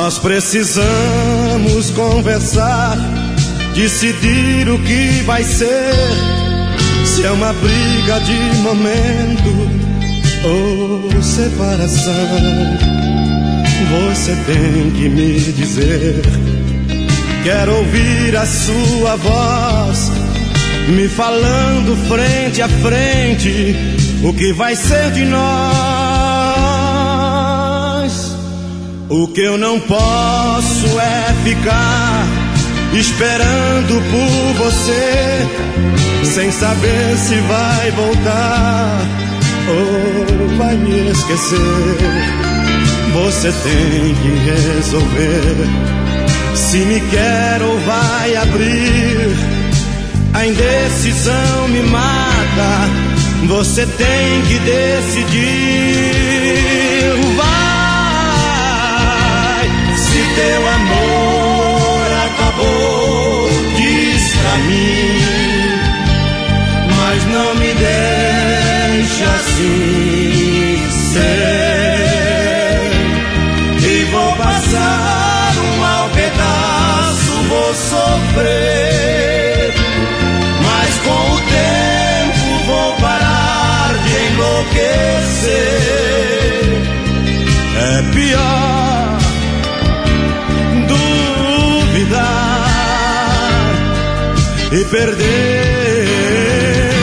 Nós precisamos conversar, decidir o que vai ser. Se é uma briga de momento ou separação, você tem que me dizer. Quero ouvir a sua voz me falando frente a frente o que vai ser de nós. O que eu não posso é ficar esperando por você, sem saber se vai voltar ou vai me esquecer. Você tem que resolver se me quer ou vai abrir. A indecisão me mata, você tem que decidir. Vai, se teu amor acabou, diz pra mim, mas não me deixa assim ser. E vou passar um mau pedaço, vou sofrer, mas com o tempo vou parar de enlouquecer. É pior duvidar e perder.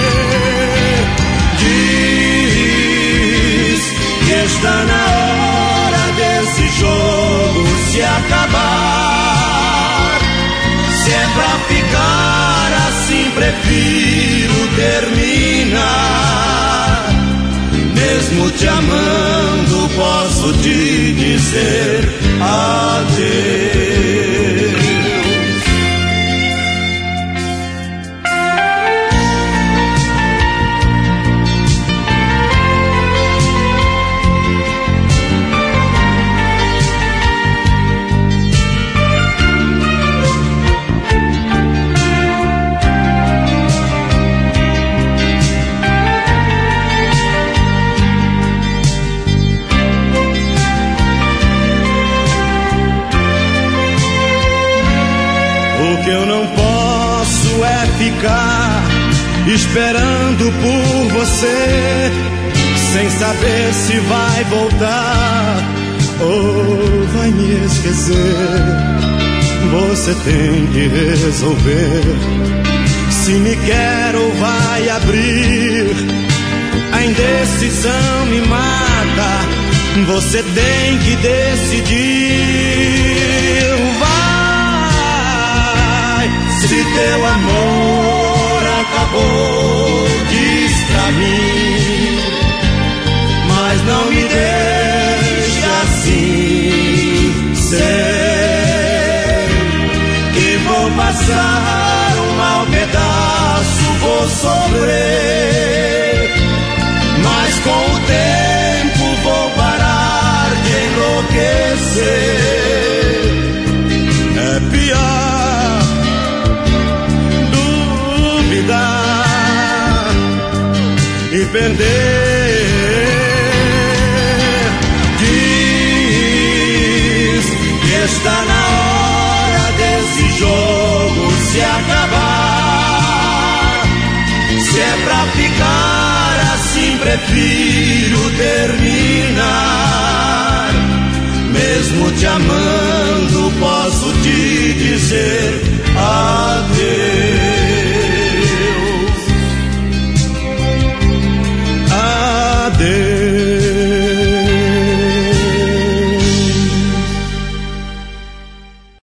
Diz que está na hora desse jogo se acabar. Se é pra ficar assim, prefiro terminar. Mesmo te amando, posso te dizer adeus. O que eu não posso é ficar esperando por você, sem saber se vai voltar ou vai me esquecer. Você tem que resolver se me quer ou vai abrir. A indecisão me mata, você tem que decidir. Se teu amor acabou, diz pra mim, mas não me deixe assim ser. E vou passar um mau pedaço, vou sofrer, mas com o tempo vou parar de enlouquecer. É pior e perder. Diz que está na hora desse jogo se acabar. Se é pra ficar assim, prefiro terminar. Mesmo te amando, posso te dizer